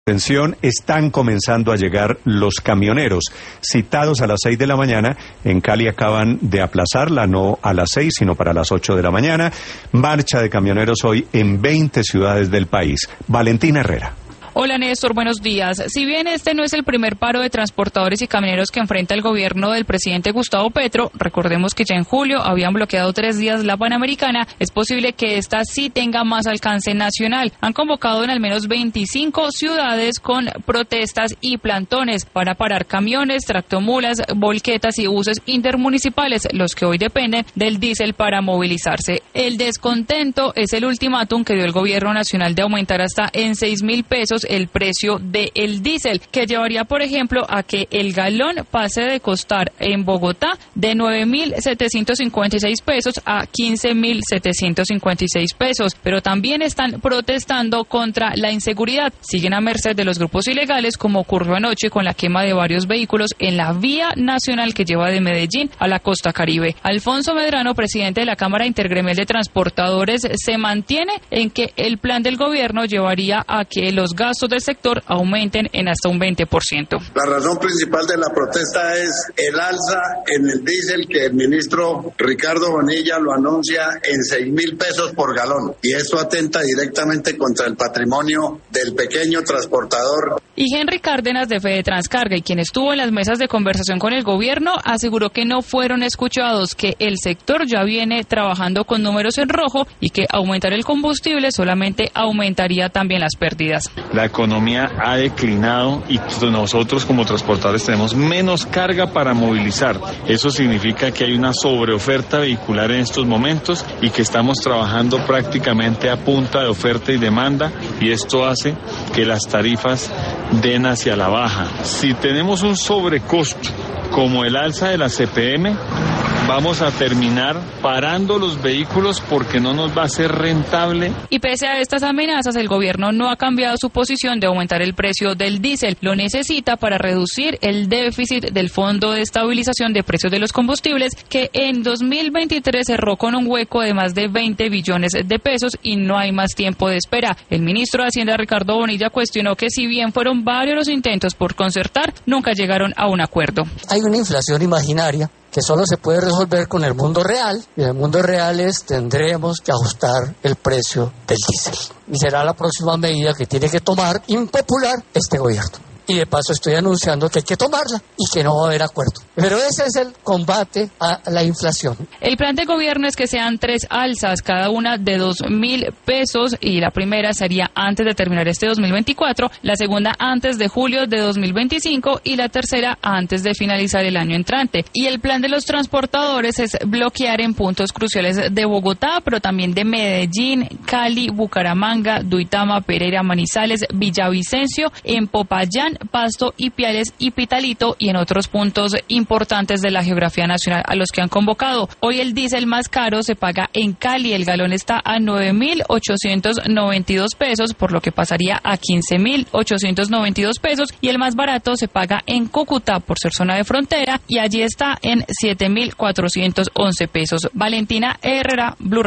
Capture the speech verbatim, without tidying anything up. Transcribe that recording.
Atención, están comenzando a llegar los camioneros citados a las seis de la mañana. En Cali acaban de aplazarla, no a las seis, sino para las ocho de la mañana. Marcha de camioneros hoy en veinte ciudades del país. Valentina Herrera. Hola Néstor, buenos días. Si bien este no es el primer paro de transportadores y camioneros que enfrenta el gobierno del presidente Gustavo Petro, recordemos que ya en julio habían bloqueado tres días la Panamericana, es posible que esta sí tenga más alcance nacional. Han convocado en al menos veinticinco ciudades con protestas y plantones para parar camiones, tractomulas, volquetas y buses intermunicipales, los que hoy dependen del diésel para movilizarse. El descontento es el ultimátum que dio el gobierno nacional de aumentar hasta en seis mil pesos el precio del diésel, que llevaría, por ejemplo, a que el galón pase de costar en Bogotá de nueve mil setecientos cincuenta y seis pesos a quince mil setecientos cincuenta y seis pesos. Pero también están protestando contra la inseguridad. Siguen a merced de los grupos ilegales, como ocurrió anoche con la quema de varios vehículos en la vía nacional que lleva de Medellín a la costa Caribe. Alfonso Medrano, presidente de la Cámara Intergremial de Transportadores, se mantiene en que el plan del gobierno llevaría a que los gastos del sector aumenten en hasta un veinte por ciento. La razón principal de la protesta es el alza en el diésel, que el ministro Ricardo Bonilla lo anuncia en seis mil pesos por galón, y esto atenta directamente contra el patrimonio del pequeño transportador. Y Henry Cárdenas, de Fede Transcarga, y quien estuvo en las mesas de conversación con el gobierno, aseguró que no fueron escuchados, que el sector ya viene trabajando con números en rojo y que aumentar el combustible solamente aumentaría también las pérdidas. La economía ha declinado y nosotros como transportadores tenemos menos carga para movilizar. Eso significa que hay una sobreoferta vehicular en estos momentos y que estamos trabajando prácticamente a punta de oferta y demanda, y esto hace que las tarifas den hacia la baja. Si tenemos un sobrecosto como el alza de la C P M, vamos a terminar parando los vehículos porque no nos va a ser rentable. Y pese a estas amenazas, el gobierno no ha cambiado su posición de aumentar el precio del diésel. Lo necesita para reducir el déficit del Fondo de Estabilización de Precios de los Combustibles, que en dos mil veintitrés cerró con un hueco de más de veinte billones de pesos y no hay más tiempo de espera. El ministro de Hacienda, Ricardo Bonilla, cuestionó que si bien fueron varios los intentos por concertar, nunca llegaron a un acuerdo. Hay una inflación imaginaria que solo se puede resolver con el mundo real, y en el mundo real es tendremos que ajustar el precio del diésel. Y será la próxima medida que tiene que tomar, impopular, este gobierno. Y de paso estoy anunciando que hay que tomarla y que no va a haber acuerdo. Pero ese es el combate a la inflación. El plan de gobierno es que sean tres alzas, cada una de dos mil pesos, y la primera sería antes de terminar este dos mil veinticuatro, la segunda antes de julio de dos mil veinticinco y la tercera antes de finalizar el año entrante. Y el plan de los transportadores es bloquear en puntos cruciales de Bogotá, pero también de Medellín, Cali, Bucaramanga, Duitama, Pereira, Manizales, Villavicencio, en Popayán, Pasto, Ipiales y Pitalito, y en otros puntos importantes de la geografía nacional a los que han convocado. Hoy el diésel más caro se paga en Cali, el galón está a nueve mil ochocientos noventa y dos pesos, por lo que pasaría a quince mil ochocientos noventa y dos pesos, y el más barato se paga en Cúcuta por ser zona de frontera, y allí está en siete mil cuatrocientos once pesos. Valentina Herrera, Blue.